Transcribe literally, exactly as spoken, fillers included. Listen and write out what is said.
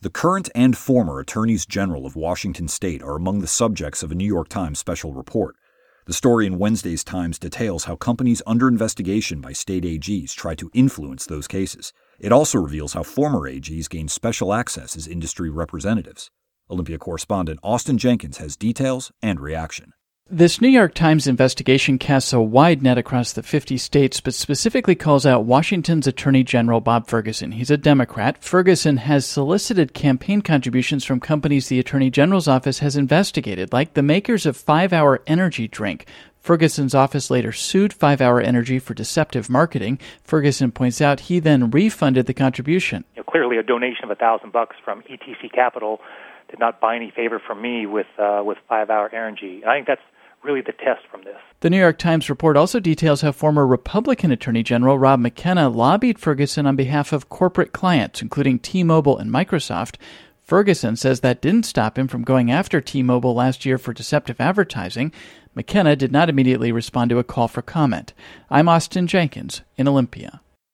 The current and former attorneys general of Washington state are among the subjects of a New York Times special report. The story in Wednesday's Times details how companies under investigation by state A Gs try to influence those cases. It also reveals how former A Gs gain special access as industry representatives. Olympia correspondent Austin Jenkins has details and reaction. This New York Times investigation casts a wide net across the fifty states, but specifically calls out Washington's Attorney General Bob Ferguson. He's a Democrat. Ferguson has solicited campaign contributions from companies the Attorney General's office has investigated, like the makers of five hour Energy drink. Ferguson's office later sued five hour Energy for deceptive marketing. Ferguson points out he then refunded the contribution. You know, clearly a donation of a thousand bucks from E T C Capital did not buy any favor from me with uh, with five hour Energy. I think that's really the test from this. The New York Times report also details how former Republican Attorney General Rob McKenna lobbied Ferguson on behalf of corporate clients, including T-Mobile and Microsoft. Ferguson says that didn't stop him from going after T-Mobile last year for deceptive advertising. McKenna did not immediately respond to a call for comment. I'm Austin Jenkins in Olympia.